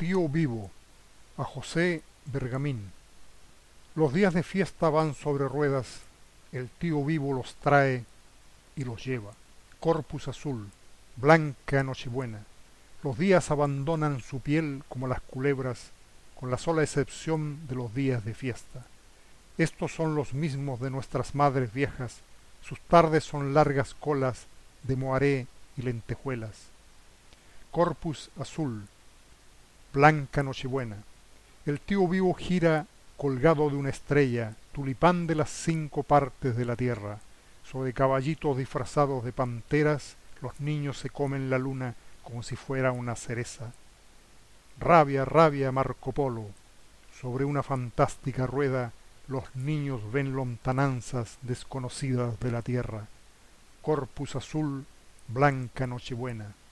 Tío Vivo, a José Bergamín. Los días de fiesta van sobre ruedas, el tío Vivo los trae y los lleva. Corpus azul, blanca Nochebuena. Los días abandonan su piel como las culebras, con la sola excepción de los días de fiesta. Estos son los mismos de nuestras madres viejas, sus tardes son largas colas de moaré y lentejuelas. Corpus azul, blanca Nochebuena. El tío Vivo gira colgado de una estrella, tulipán de las 5 partes de la tierra. Sobre caballitos disfrazados de panteras, los niños se comen la luna como si fuera una cereza. Rabia, rabia, Marco Polo. Sobre una fantástica rueda, los niños ven lontananzas desconocidas de la tierra. Corpus azul, blanca Nochebuena.